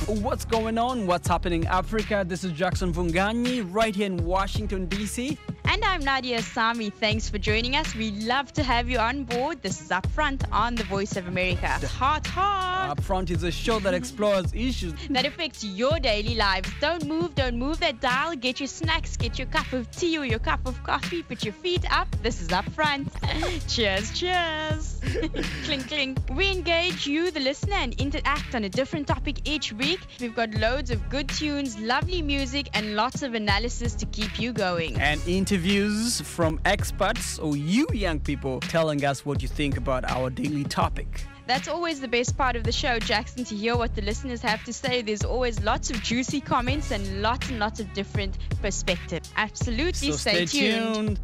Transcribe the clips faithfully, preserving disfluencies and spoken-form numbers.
What's going on? What's happening in Africa? This is Jackson Vunganyi right here in Washington, D C. And I'm Nadia Sami. Thanks for joining us. We love to have you on board. This is Upfront on the Voice of America. Hot, hot. Upfront is a show that explores issues that affects your daily lives. Don't move, don't move that dial. Get your snacks, get your cup of tea or your cup of coffee. Put your feet up. This is Upfront. Cheers, cheers. Clink, clink. We engage you, the listener, and interact on a different topic each week. We've got loads of good tunes, lovely music, and lots of analysis to keep you going. And interviews from experts or you young people telling us what you think about our daily topic. That's always the best part of the show, Jackson, to hear what the listeners have to say. There's always lots of juicy comments and lots and lots of different perspectives. Absolutely, so stay, stay tuned. tuned.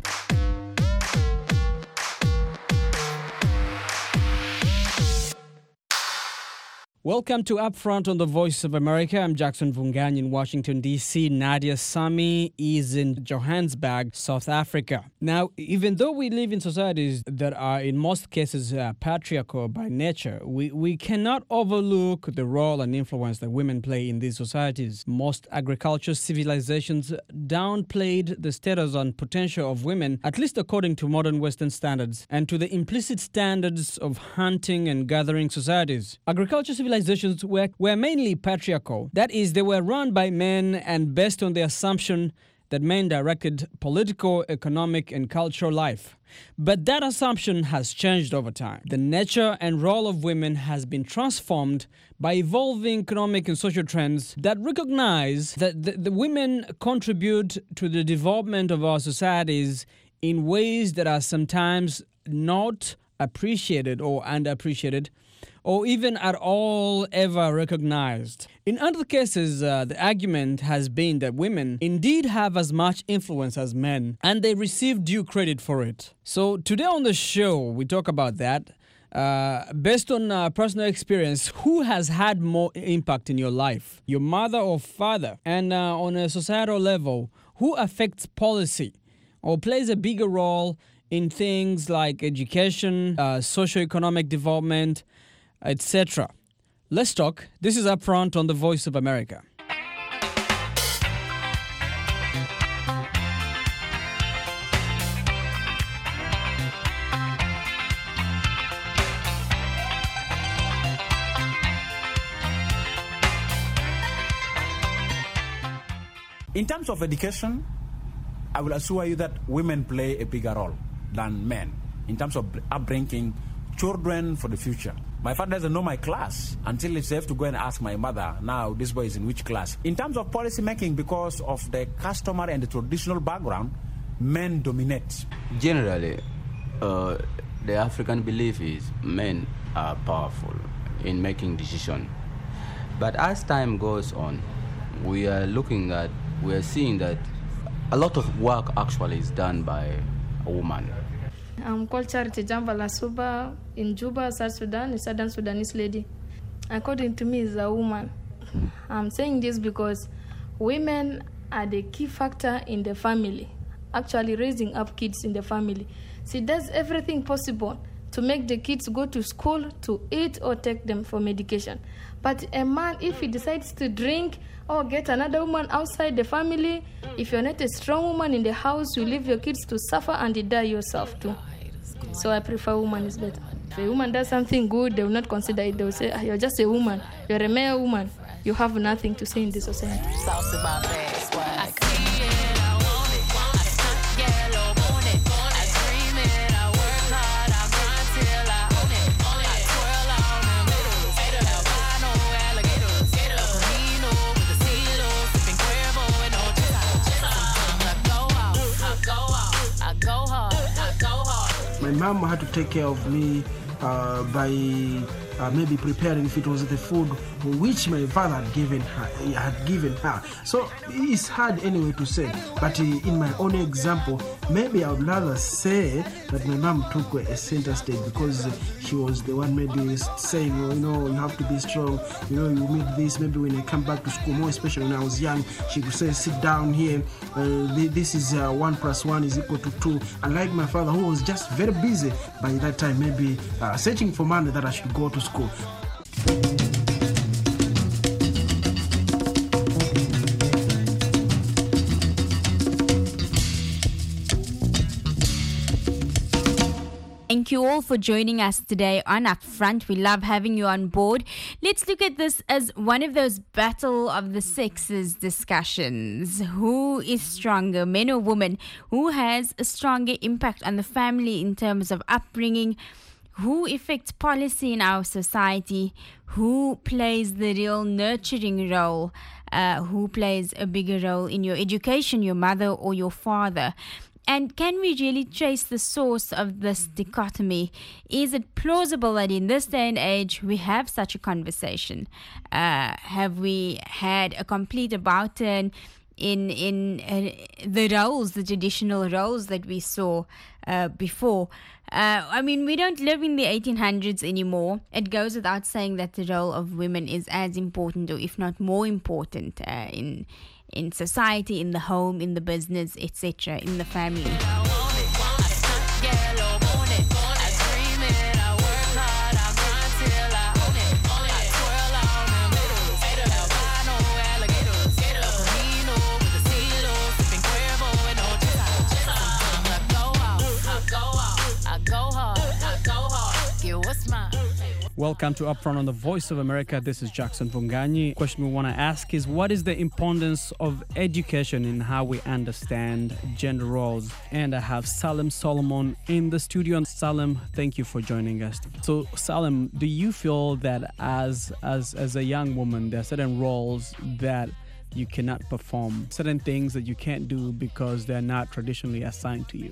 Welcome to Upfront on the Voice of America. I'm Jackson Vunganyi in Washington, D C. Nadia Sami is in Johannesburg, South Africa. Now, even though we live in societies that are in most cases uh, patriarchal by nature, we, we cannot overlook the role and influence that women play in these societies. Most agricultural civilizations downplayed the status and potential of women, at least according to modern Western standards, and to the implicit standards of hunting and gathering societies. Agricultural civilizations Civilizations were, were mainly patriarchal. That is, they were run by men and based on the assumption that men directed political, economic, and cultural life. But that assumption has changed over time. The nature and role of women has been transformed by evolving economic and social trends that recognize that the, the women contribute to the development of our societies in ways that are sometimes not appreciated or underappreciated, or even at all ever recognized. In other cases, uh, the argument has been that women indeed have as much influence as men, and they receive due credit for it. So today on the show, we talk about that. Uh, based on uh, personal experience, who has had more impact in your life, your mother or father? And uh, on a societal level, who affects policy or plays a bigger role in things like education, uh, socio-economic development, et cetera. Let's talk. This is Upfront on the Voice of America. In terms of education, I will assure you that women play a bigger role than men in terms of upbringing children for the future. My father doesn't know my class until he have to go and ask my mother, now this boy is in which class. In terms of policy making, because of the customary and the traditional background, men dominate. Generally, uh, the African belief is men are powerful in making decisions. But as time goes on, we are looking at, we are seeing that a lot of work actually is done by a woman. I'm called Charity Jambala Suba in Juba, South Sudan, a Southern Sudanese lady. According to me, is a woman. I'm saying this because women are the key factor in the family, actually raising up kids in the family. She does everything possible to make the kids go to school, to eat, or take them for medication. But a man, if he decides to drink or get another woman outside the family, if you're not a strong woman in the house, you leave your kids to suffer and you die yourself too. So I prefer woman is better. If a woman does something good, they will not consider it. They will say, you're just a woman. You're a male woman. You have nothing to say in this society. My mom had to take care of me uh, by uh, maybe preparing, if it was the food which my father had given her. Had given her. So it's hard anyway to say. But uh, in my own example, maybe I would rather say that my mom took a center stage because she was the one maybe saying, oh, you know, you have to be strong. You know, you need this. Maybe when I come back to school, more especially when I was young, she could say, sit down here. Uh, this is uh, one plus one is equal to two. Unlike my father, who was just very busy by that time, maybe uh, searching for money that I should go to school. thank you all for joining us today on Upfront. We love having you on board. Let's look at this as one of those battle of the sexes discussions. Who is stronger, men or women? Who has a stronger impact on the family in terms of upbringing? Who affects policy in our society? Who plays the real nurturing role? Uh, who plays a bigger role in your education, your mother or your father? And can we really trace the source of this dichotomy? Is it plausible that in this day and age we have such a conversation? Uh, have we had a complete about turn in in uh, the roles, the traditional roles that we saw uh, before? Uh, I mean, we don't live in the eighteen hundreds anymore. It goes without saying that the role of women is as important, or if not more important, uh, in in society, in the home, in the business, et cetera, in the family. Welcome to Upfront on the Voice of America. This is Jackson Vunganyi. The question we want to ask is, what is the importance of education in how we understand gender roles? And I have Salem Solomon in the studio. And Salem, thank you for joining us. So Salem, do you feel that as as as a young woman, there are certain roles that you cannot perform, certain things that you can't do because they're not traditionally assigned to you?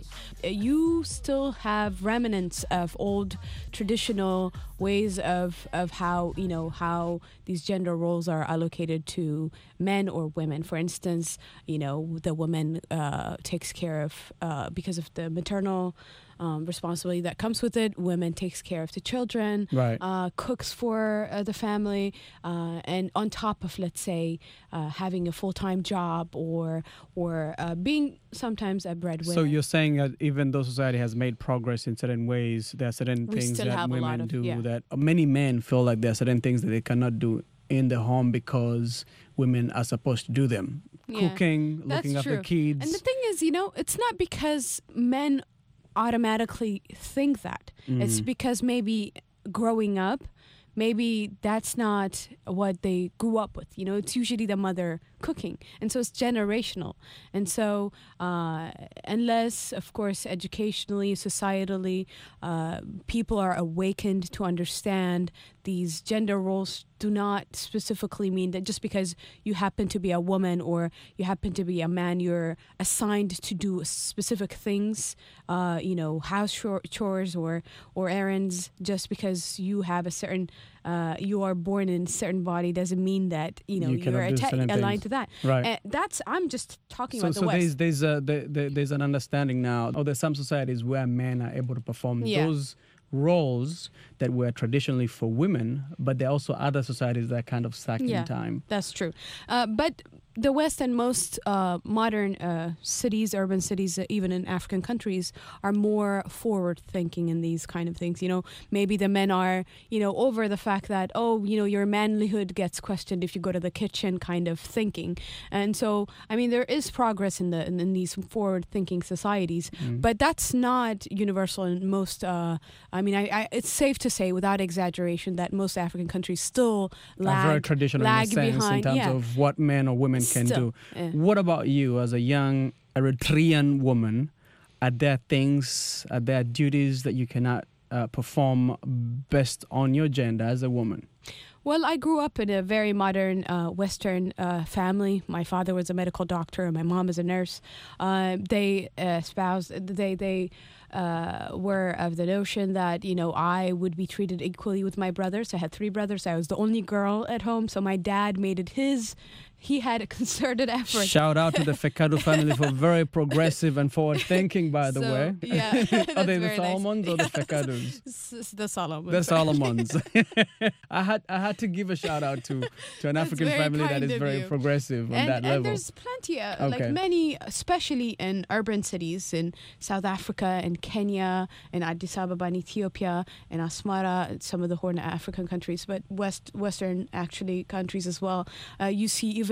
You still have remnants of old traditional ways of, of how, you know, how these gender roles are allocated to men or women. For instance, you know, the woman uh, takes care of, uh, because of the maternal Um, responsibility that comes with it. Women takes care of the children, right. uh, cooks for uh, the family, uh, and on top of, let's say, uh, having a full-time job or or uh, being sometimes a breadwinner. So you're saying that even though society has made progress in certain ways, there are certain We things still that have a lot women of- do yeah. that many men feel like there are certain things that they cannot do in the home because women are supposed to do them. Yeah. Cooking, That's looking after true. kids. And the thing is, you know, it's not because men automatically think that. It's because maybe growing up, maybe that's not what they grew up with. You know, it's usually the mother cooking. And so it's generational. And so uh, unless, of course, educationally, societally, uh, people are awakened to understand these gender roles do not specifically mean that just because you happen to be a woman or you happen to be a man, you're assigned to do specific things, uh, you know, house chores or, or errands. Just because you have a certain, uh, you are born in a certain body doesn't mean that, you know, You you cannot are do atta- certain aligned things. to that. Right. And that's, I'm just talking So, about the so West. there's there's a there, there- there's an understanding now. Oh, there's some societies where men are able to perform Yeah. those roles that were traditionally for women, but there are also other societies that are kind of stuck Yeah. in time. That's true. Uh, but the West and most uh, modern uh, cities, urban cities, uh, even in African countries, are more forward thinking in these kind of things. You know, maybe the men are, you know, over the fact that, oh, you know, your manlyhood gets questioned if you go to the kitchen kind of thinking. And so, I mean, there is progress in the in, in these forward thinking societies, but that's not universal in most, uh, I mean, I, I, it's safe to say without exaggeration that most African countries still lag, are very traditional in a lag sense behind. in terms yeah. of what men or women can Still, do. yeah. What about you as a young Eritrean woman? Are there things, are there duties that you cannot uh, perform based on your gender as a woman? Well, I grew up in a very modern uh, Western uh, family. My father was a medical doctor, and my mom is a nurse. Uh, they espoused, they they uh, were of the notion that, you know, I would be treated equally with my brothers. I had three brothers. I was the only girl at home, so my dad made it his. He had a concerted effort. Shout out to the Fekadu family for very progressive and forward thinking, by the So, way. yeah, Are that's they the very nice. Solomons or the Fekadus? S- s- The Solomons. The Solomons. I had I had to give a shout out to, to an That's African very family that kind is of very you. progressive on and, that and level. there's plenty, uh, Okay. like many, especially in urban cities in South Africa and Kenya and Addis Ababa in Ethiopia and Asmara, and some of the Horn African countries, but West Western actually countries as well. Uh, you see even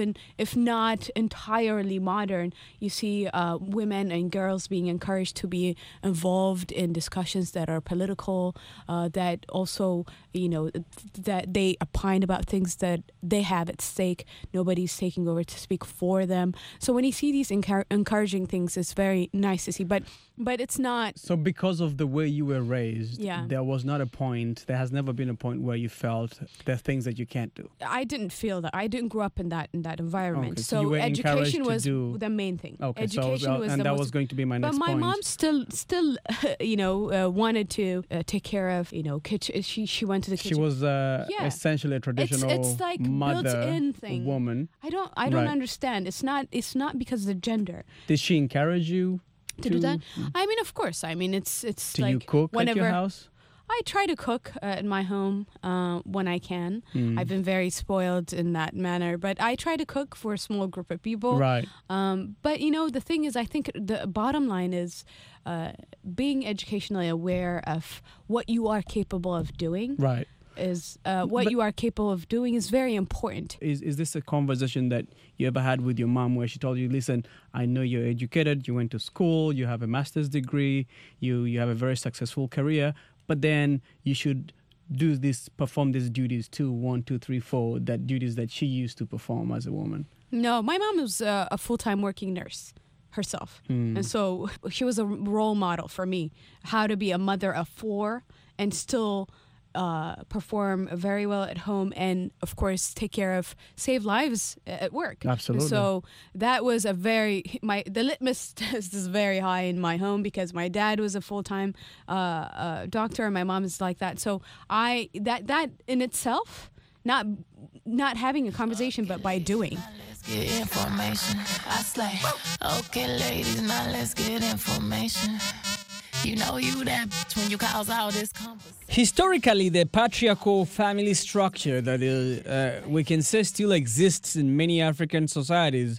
even if not entirely modern, you see uh, women and girls being encouraged to be involved in discussions that are political, uh, that also, you know, that they opine about things that they have at stake. Nobody's taking over to speak for them. So when you see these encour- encouraging things, it's very nice to see. But but it's not. So because of the way you were raised, Yeah. there was not a point, there has never been a point where you felt there are things that you can't do. I didn't feel that. I didn't grow up in that in that environment. Okay, so you were encouraged education to was do- the main thing. Okay, so education uh, was and the that most, was going to be my But next my point. mom still still you know uh, wanted to uh, take care of, you know, kitchen. She she went to the She kitchen. was uh, Yeah. essentially a traditional it's like mother built-in thing. woman. I don't I don't Right. understand. It's not it's not because of the gender. Did she encourage you To, do that, I mean, of course. I mean, it's it's Do like you cook whenever at your house? I try to cook uh, at my home uh, when I can. Mm. I've been very spoiled in that manner, but I try to cook for a small group of people. Right. Um, but you know, the thing is, I think the bottom line is uh, being educationally aware of what you are capable of doing. Right. Is uh, what But- you are capable of doing is very important. Is is this a conversation that you ever had with your mom where she told you, listen, I know you're educated, you went to school, you have a master's degree, you, you have a very successful career, but then you should do this, perform these duties too, one, two, three, four, that duties that she used to perform as a woman? No, my mom was uh, a full-time working nurse herself. Hmm. And so she was a role model for me, how to be a mother of four and still uh, perform very well at home and, of course, take care of, save lives at work. Absolutely. And so that was a very, my the litmus test is very high in my home because my dad was a full-time uh, uh, doctor and my mom is like that. So I, that, that in itself, not not having a conversation, but by doing. Let's get information. I slay. Okay, ladies, now let's get information. You know you that bitch when you cause all this conversation. Historically, the patriarchal family structure that is, uh, we can say still exists in many African societies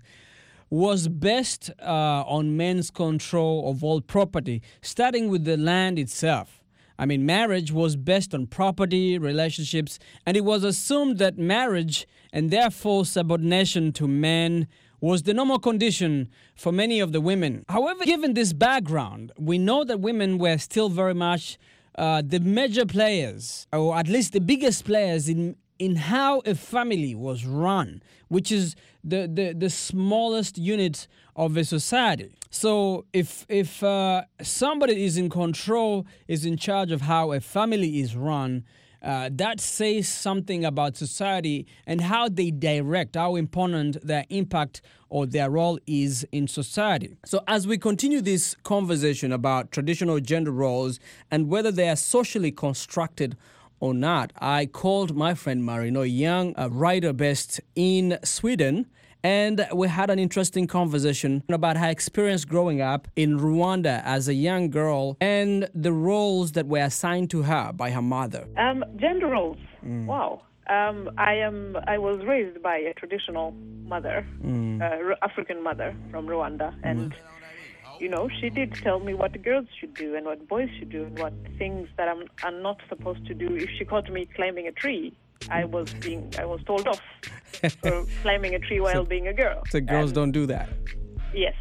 was based uh, on men's control of all property, starting with the land itself. I mean, marriage was based on property, relationships, and it was assumed that marriage and therefore subordination to men was the normal condition for many of the women. However, given this background, we know that women were still very much uh, the major players, or at least the biggest players in in how a family was run, which is the, the, the smallest unit of a society. So if if uh, somebody is in control, is in charge of how a family is run, uh, that says something about society and how they direct, how important their impact or their role is in society. So as we continue this conversation about traditional gender roles and whether they are socially constructed or not, I called my friend Marino Young, a writer based in Sweden, and we had an interesting conversation about her experience growing up in Rwanda as a young girl and the roles that were assigned to her by her mother. Um, gender roles. Mm. Wow. Um, I am. I was raised by a traditional mother, mm. uh, African mother from Rwanda, and. Mm. You know, she did tell me what girls should do and what boys should do and what things that I'm, I'm not supposed to do. If she caught me climbing a tree, I was being I was told off for climbing a tree while so, being a girl. So girls and, don't do that. Yes,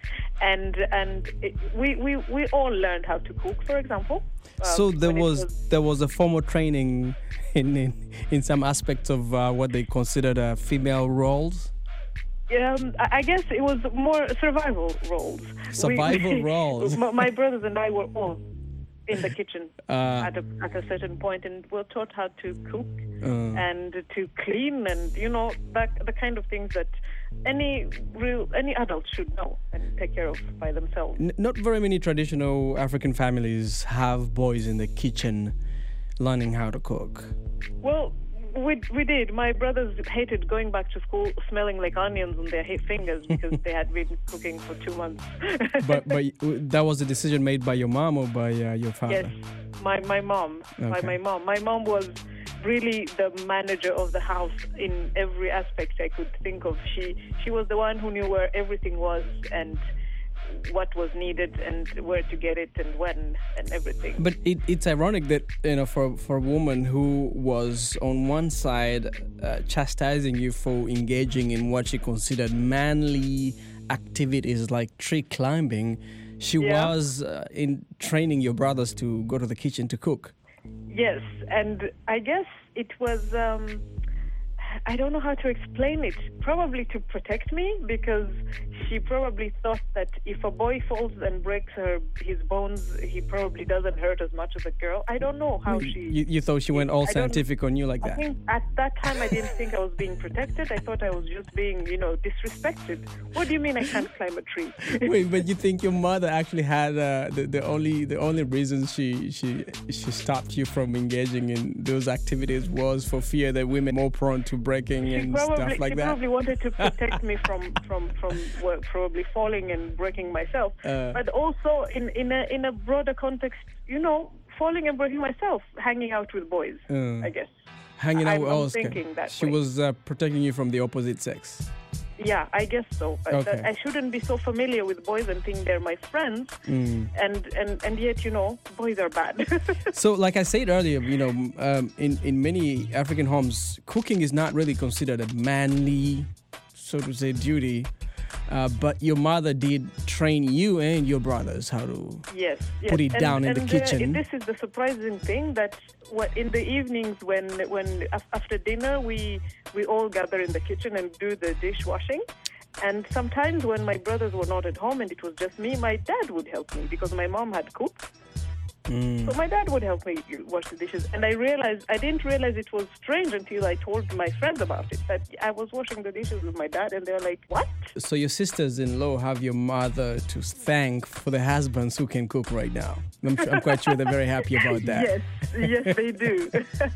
and and it, we, we we all learned how to cook, for example. Um, so there was, was there was a formal training in in, in some aspects of uh, what they considered uh, female roles. Um, I guess it was more survival roles. Survival we, roles. My brothers and I were all in the kitchen uh, at a at a certain point, and were taught how to cook uh, and to clean, and you know that the kind of things that any real any adult should know and take care of by themselves. N- not very many traditional African families have boys in the kitchen learning how to cook. Well. We we did. My brothers hated going back to school smelling like onions on their fingers because they had been cooking for two months. but but that was a decision made by your mom or by uh, your father? Yes, my my mom. Okay. By my mom. My mom was really the manager of the house in every aspect I could think of. She she was the one who knew where everything was and what was needed and where to get it and when and everything. But it, it's ironic that, you know, for, for a woman who was on one side uh, chastising you for engaging in what she considered manly activities like tree climbing, she Yeah. was uh, in training your brothers to go to the kitchen to cook. Yes, and I guess it was, um, I don't know how to explain it, probably to protect me, because she probably thought that if a boy falls and breaks her his bones, he probably doesn't hurt as much as a girl. I don't know how she... You, you thought she went all I don't- scientific on you like I that? think at that time I didn't think I was being protected. I thought I was just being, you know, disrespected. What do you mean I can't climb a tree? Wait, but you think your mother actually had uh, the, the only the only reason she she she stopped you from engaging in those activities was for fear that women are more prone to breaking She and probably, stuff like she that? probably wanted to protect me from from from well, probably falling and breaking myself, Uh. but also in in a in a broader context, you know, falling and breaking myself, hanging out with boys. Uh. I guess. Hanging out I'm, with I'm all thinking that She way. was uh, protecting you from the opposite sex. Yeah, I guess so. Uh, Okay. I shouldn't be so familiar with boys and think they're my friends, Mm. and, and, and yet, you know, boys are bad. So, like I said earlier, you know, um, in in many African homes, cooking is not really considered a manly, so to say, duty. Uh, but your mother did train you and your brothers how to Yes, yes. put it and, down in the and, kitchen. Uh, this is the surprising thing that what, in the evenings when when af- after dinner we we all gather in the kitchen and do the dishwashing. And sometimes when my brothers were not at home and it was just me, my dad would help me because my mom had cooked. Mm. So my dad would help me wash the dishes, and I realized I didn't realize it was strange until I told my friends about it. That I was washing the dishes with my dad, and they were like, "What?" So your sisters-in-law have your mother to thank for the husbands who can cook right now. I'm, I'm quite sure they're very happy about that. Yes, yes, they do.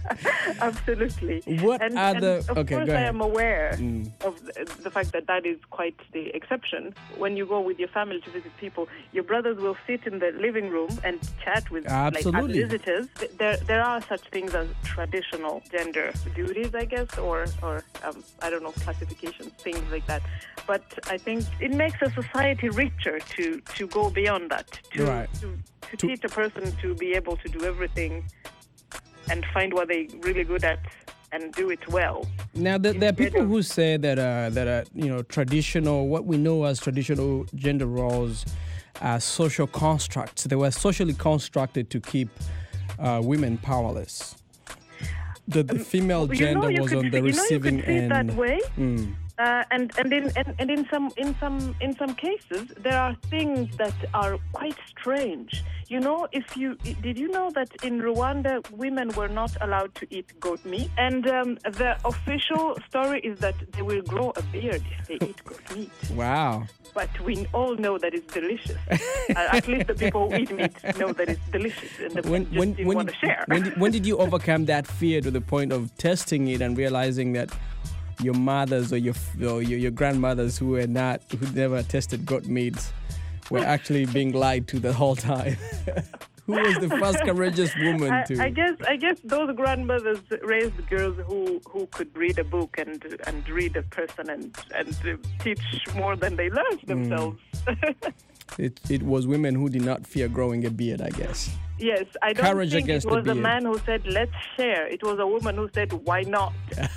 Absolutely. What and, other- And of okay, course, go I ahead. am aware Mm. of the, the fact that that is quite the exception. When you go with your family to visit people, your brothers will sit in the living room and chat with Absolutely. like as visitors. There, there are such things as traditional gender duties, I guess, or or um, I don't know, classifications, things like that. But I think it makes a society richer to to go beyond that. To, Right. to, to, To- teach a person to be able to do everything and find what they're really good at and do it well. Now, there, there are Instead people of- who say that uh, that uh, you know traditional, what we know as traditional gender roles, are social constructs. They were socially constructed to keep uh, women powerless. That the female You gender know, you was could on see- the you know, you could receiving see it end. that way. Mm. Uh, and and in and, and in some in some in some cases there are things that are quite strange. You know, if you did you know that in Rwanda women were not allowed to eat goat meat, and um, the official story is that they will grow a beard if they eat goat meat. Wow. But we all know that it's delicious. uh, at least the people who eat meat know that it's delicious, and the When just when didn't when want to share. when did, when did you overcome that fear to the point of testing it and realizing that your mothers or your or your, your grandmothers who were not who never tested goat meat were actually being lied to the whole time? Who was the first courageous woman I, to? I guess I guess those grandmothers raised girls who, who could read a book and and read a person and and uh, teach more than they learned themselves. It, it was women who did not fear growing a beard, I guess. Yes, I don't Courage think against it the was a beard. man who said let's share. It was a woman who said why not.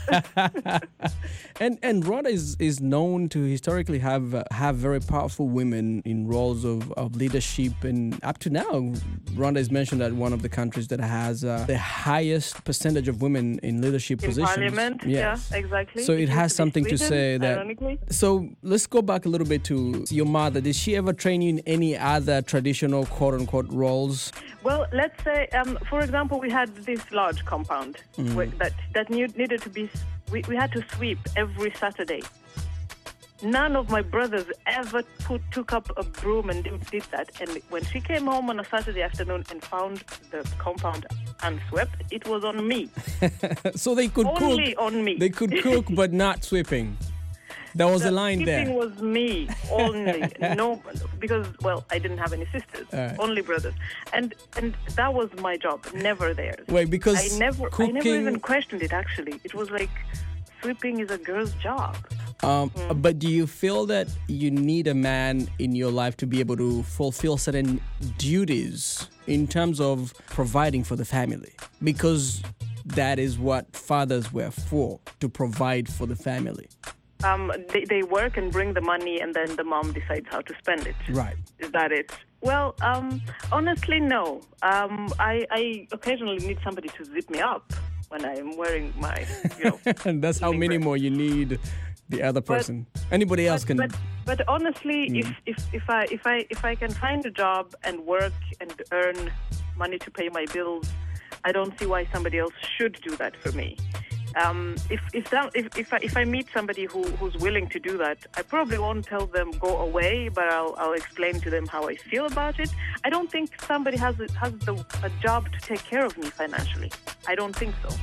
And and Rwanda is, is known to historically have uh, have very powerful women in roles of, of leadership, and up to now, Rwanda is mentioned as one of the countries that has uh, the highest percentage of women in leadership In positions. parliament, Yes. yeah, exactly. So it used has to be something to Sweden, say that. ironically. So let's go back a little bit to your mother. Did she ever train you in any other traditional quote unquote roles? Well, let's say, um, for example, we had this large compound Mm. where, that that need, needed to be. We, we had to sweep every Saturday. None of my brothers ever put, took up a broom and did, did that. And when she came home on a Saturday afternoon and found the compound unswept, it was on me. So they could Only cook. on me. They could cook, but not sweeping. There was The a line sweeping there. was me only. No, because well, I didn't have any sisters, Alright. only brothers, and and that was my job, never theirs. Wait, because I never, cooking. I never even questioned it. Actually, it was like sweeping is a girl's job. Um, Mm. But do you feel that you need a man in your life to be able to fulfill certain duties in terms of providing for the family? Because that is what fathers were for, to provide for the family. Um, they, they work and bring the money, and then the mom decides how to spend it. Right. Is that it? Well, um, honestly, no. Um, I, I occasionally need somebody to zip me up when I'm wearing my, you know. And that's how many more you need the other person. But, Anybody else but, can. But, but honestly, Mm. if, if, if I if I if I can find a job and work and earn money to pay my bills, I don't see why somebody else should do that for me. Um, if if, that, if if I if I meet somebody who, who's willing to do that, I probably won't tell them go away, but I'll I'll explain to them how I feel about it. I don't think somebody has a, has the, a job to take care of me financially. I don't think so.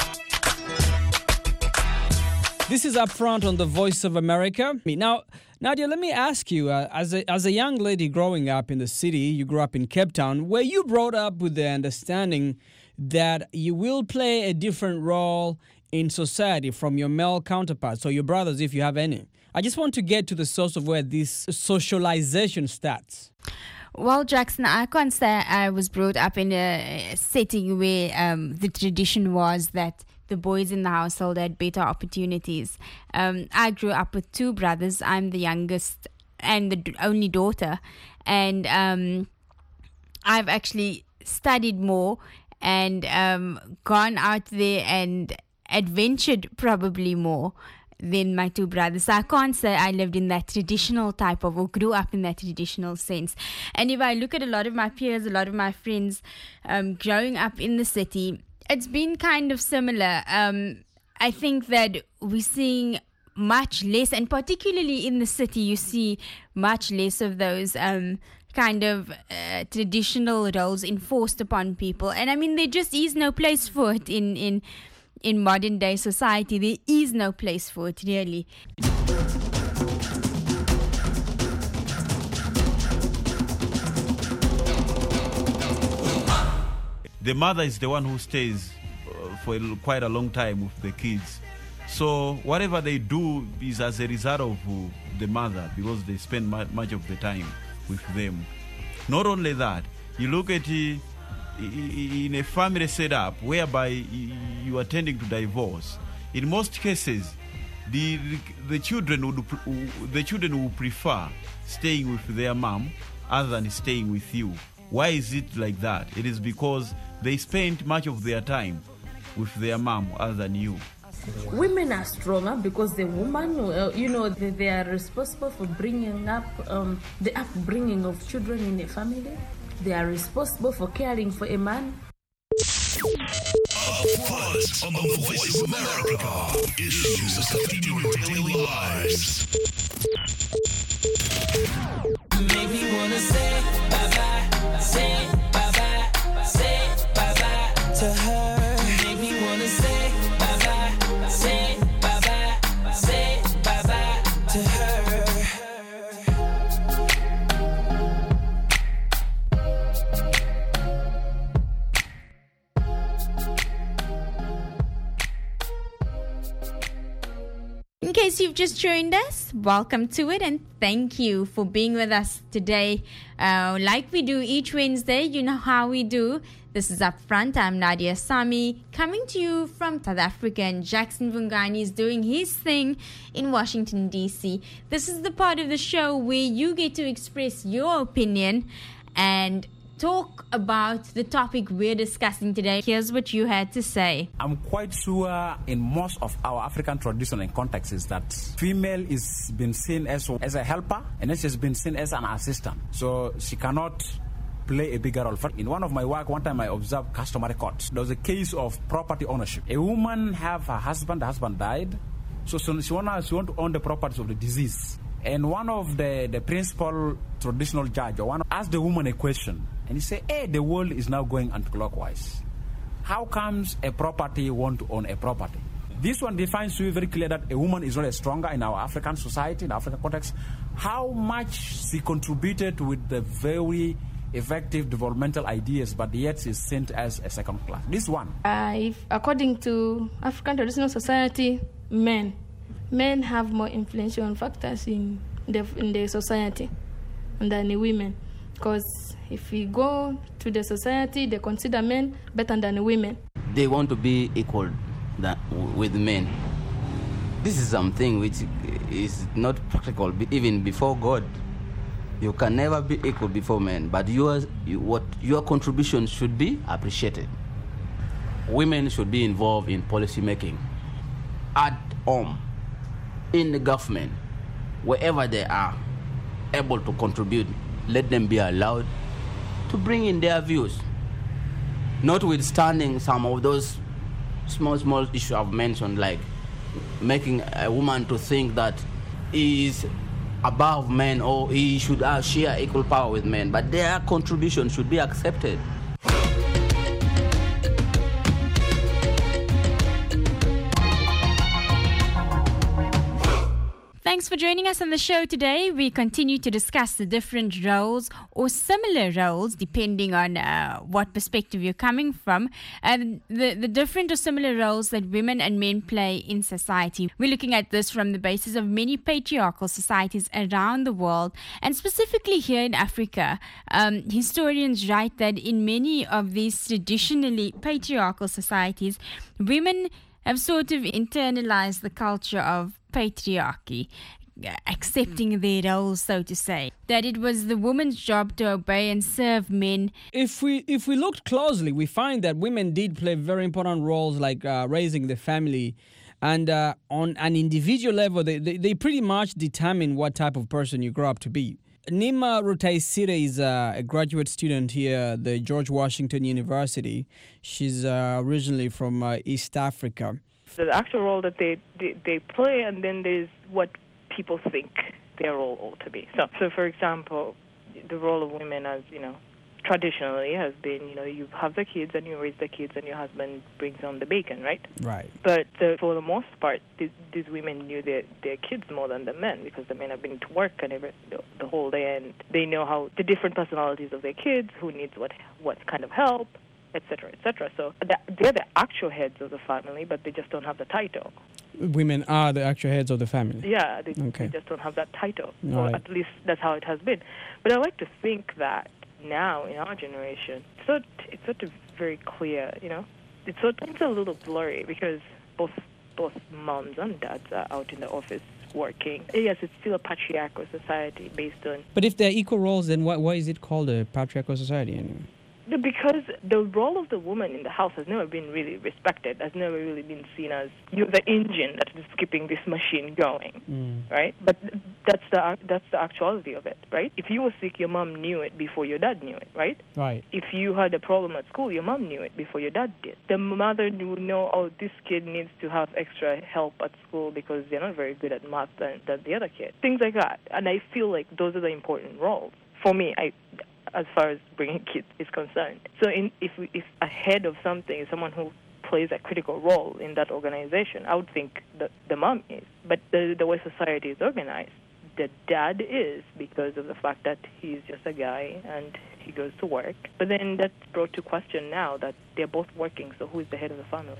This is Upfront on the Voice of America. Now, Nadia, let me ask you, uh, as a as a young lady growing up in the city, you grew up in Cape Town, were you brought up with the understanding that you will play a different role in society from your male counterparts or your brothers, if you have any? I just want to get to the source of where this socialization starts. Well, Jackson, I can't say I was brought up in a setting where um, the tradition was that the boys in the household had better opportunities. Um, I grew up with two brothers. I'm the youngest and the only daughter. And um, I've actually studied more and um, gone out there and adventured probably more than my two brothers. So I can't say I lived in that traditional type of, or grew up in that traditional sense. And if I look at a lot of my peers, a lot of my friends um, growing up in the city, it's been kind of similar. Um, I think that we're seeing much less, and particularly in the city, you see much less of those um, kind of uh, traditional roles enforced upon people. And I mean, there just is no place for it in, in, in modern day society. There is no place for it, really. The mother is the one who stays uh, for a, quite a long time with the kids. So whatever they do is as a result of uh, the mother, because they spend mu- much of the time with them. Not only that, you look at uh, in a family setup whereby you are tending to divorce. In most cases, the the children would the children would prefer staying with their mom other than staying with you. Why is it like that? It is because they spend much of their time with their mom other than you. Women are stronger because the woman, uh, you know, they, they are responsible for bringing up um, the upbringing of children in a family. They are responsible for caring for a man. Upfront on the Voice of America. Issues affecting your daily lives. Make me wanna say bye-bye, say bye-bye, say bye-bye to her. Make me wanna say bye-bye, say bye-bye, say bye-bye to her. In case you've just joined us, welcome to it and thank you for being with us today. Uh, like we do each Wednesday, you know how we do. This is Upfront. I'm Nadia Sami, coming to you from South Africa, and Jackson Vungani is doing his thing in Washington, D C. This is the part of the show where you get to express your opinion and talk about the topic we're discussing today. Here's what you had to say. I'm quite sure in most of our African tradition and contexts is that female is been seen as, as a helper, and then she's been seen as an assistant. So she cannot play a bigger role. In one of my work, one time I observed customary courts. There was a case of property ownership. A woman have her husband, the husband died, so, so she want she want to own the properties of the deceased. And one of the, the principal traditional judge or one asked the woman a question, and he said, hey, the world is now going anti-clockwise. How comes a property want to own a property? This one defines to you very clear that a woman is not as stronger in our African society, in the African context. How much she contributed with the very effective developmental ideas, but yet is seen as a second class. This one. Uh, if, according to African traditional society, men. men have more influential factors in the in the society than the women. Because if we go to the society, they consider men better than women. They want to be equal that, with men. This is something which is not practical, even before God. You can never be equal before men, but yours, you, what your contribution should be appreciated. Women should be involved in policy making, at home, in the government, wherever they are able to contribute. Let them be allowed to bring in their views, notwithstanding some of those small, small issues I've mentioned, like making a woman to think that he is above men or he should uh, share equal power with men, but their contribution should be accepted. Thanks for joining us on the show today. We continue to discuss the different roles or similar roles, depending on uh, what perspective you're coming from, and the, the different or similar roles that women and men play in society. We're looking at this from the basis of many patriarchal societies around the world, and specifically here in Africa. Um, historians write that in many of these traditionally patriarchal societies, women have sort of internalized the culture of patriarchy, accepting their roles, so to say, that it was the woman's job to obey and serve men. If we if we looked closely, we find that women did play very important roles, like uh, raising the family, and uh, on an individual level, they, they, they pretty much determine what type of person you grow up to be. Nima Rutaisire is uh, a graduate student here at the George Washington University. She's uh, originally from uh, East Africa. The actual role that they, they, they play, and then there's what people think their role ought to be. So, so for example, the role of women, as you know, traditionally has been, you know, you have the kids and you raise the kids and your husband brings home the bacon, right? Right. But the, for the most part, these, these women knew their, their kids more than the men, because the men have been to work and every, the, the whole day, and they know how the different personalities of their kids, who needs what what kind of help, et cetera, et cetera. So they're the actual heads of the family, but they just don't have the title. Women are the actual heads of the family. Yeah, they, okay. they just don't have that title. All or right. At least that's how it has been. But I like to think that now, in our generation, it's sort, it's sort of very clear, you know. It's, sort, it's a little blurry, because both both moms and dads are out in the office working. Yes, it's still a patriarchal society based on... But if they're equal roles, then why, why is it called a patriarchal society anyway? Because the role of the woman in the house has never been really respected, has never really been seen as you're the engine that is keeping this machine going, mm. right? But that's the that's the actuality of it, right? If you were sick, your mom knew it before your dad knew it, right? Right. If you had a problem at school, your mom knew it before your dad did. The mother would know, oh, this kid needs to have extra help at school because they're not very good at math than, than the other kid. Things like that. And I feel like those are the important roles. For me, I... as far as bringing kids is concerned. So in, if we, if a head of something is someone who plays a critical role in that organization, I would think that the mom is. But the, the way society is organized, the dad is, because of the fact that he's just a guy and he goes to work. But then that's brought to question now that they're both working, so who is the head of the family?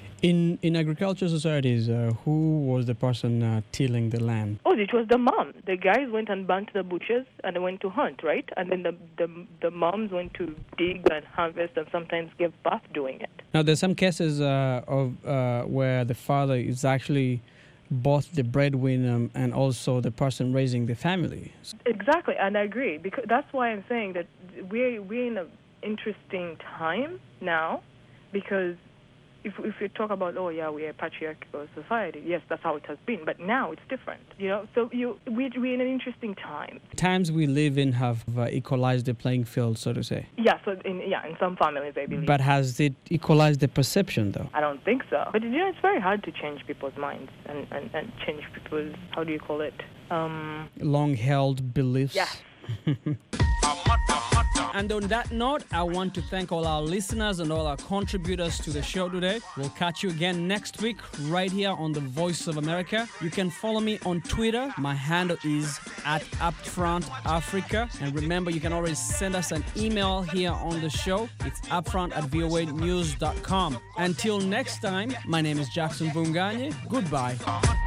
In in agricultural societies, uh, who was the person uh, tilling the land? Oh, it was the mom. The guys went and burnt the bushes and they went to hunt, right? And then the, the the moms went to dig and harvest and sometimes give birth doing it. Now, there's some cases uh, of uh, where the father is actually both the breadwinner and also the person raising the family. Exactly, and I agree, because that's why I'm saying that we're we're in an interesting time now, because If, if you talk about, oh, yeah, we're a patriarchal society, yes, that's how it has been. But now it's different, you know. So you, we, we're in an interesting time. Times we live in have uh, equalized the playing field, so to say. Yeah, so in, yeah, in some families, I believe. But has it equalized the perception, though? I don't think so. But, you know, it's very hard to change people's minds and, and, and change people's, how do you call it? Um, Long-held beliefs. Yes. And on that note, I want to thank all our listeners and all our contributors to the show today. We'll catch you again next week right here on The Voice of America. You can follow me on Twitter. My handle is at Upfront Africa. And remember, you can always send us an email here on the show. It's upfront at v o a news dot com. Until next time, my name is Jackson Vunganye. Goodbye.